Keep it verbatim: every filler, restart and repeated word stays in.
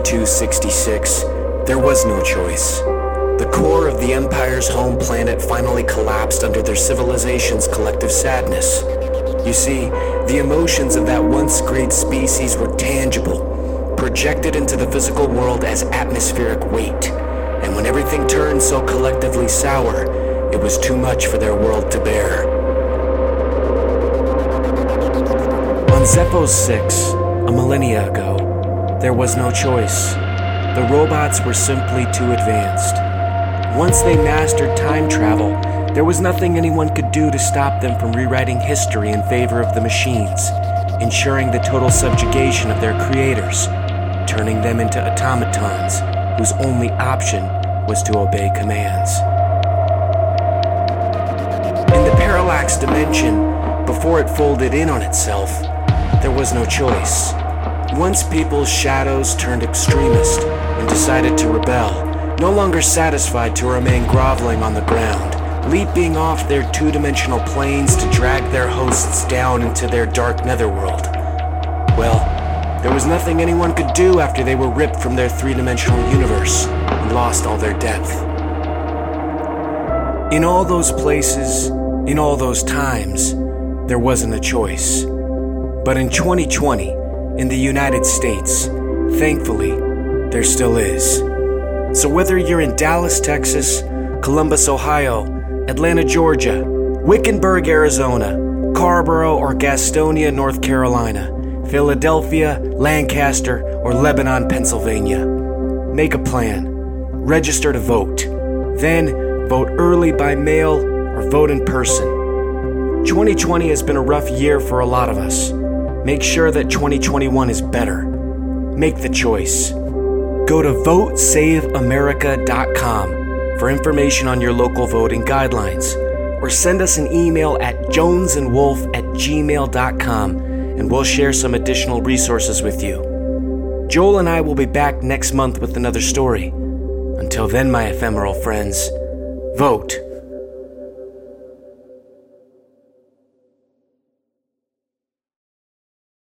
thirty-two sixty-six, there was no choice. The core of the Empire's home planet finally collapsed under their civilization's collective sadness. You see, the emotions of that once great species were tangible, projected into the physical world as atmospheric weight, and when everything turned so collectively sour, it was too much for their world to bear. On Zeffo six, a millennia ago, there was no choice. The robots were simply too advanced. Once they mastered time travel, there was nothing anyone could do to stop them from rewriting history in favor of the machines, ensuring the total subjugation of their creators, turning them into automatons whose only option was to obey commands. In the parallax dimension, before it folded in on itself, there was no choice. Once people's shadows turned extremist and decided to rebel, no longer satisfied to remain groveling on the ground, leaping off their two-dimensional planes to drag their hosts down into their dark netherworld. Well, there was nothing anyone could do after they were ripped from their three-dimensional universe and lost all their depth. In all those places, in all those times, there wasn't a choice. But in twenty twenty, in the United States, thankfully, there still is. So whether you're in Dallas, Texas, Columbus, Ohio, Atlanta, Georgia, Wickenburg, Arizona, Carrboro, or Gastonia, North Carolina, Philadelphia, Lancaster, or Lebanon, Pennsylvania, make a plan. Register to vote. Then vote early by mail or vote in person. twenty twenty has been a rough year for a lot of us. Make sure that twenty twenty-one is better. Make the choice. Go to vote save america dot com for information on your local voting guidelines, or send us an email at jonesandwolf at gmail dot com and we'll share some additional resources with you. Joel and I will be back next month with another story. Until then, my ephemeral friends, vote.